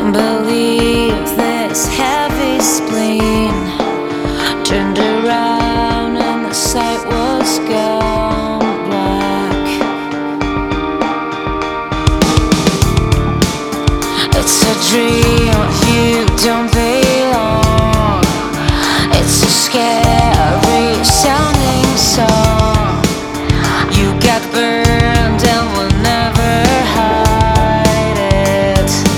believe this heavy spleen turned around and the sight was gone black. It's a dream, you don't belong. It's a scare.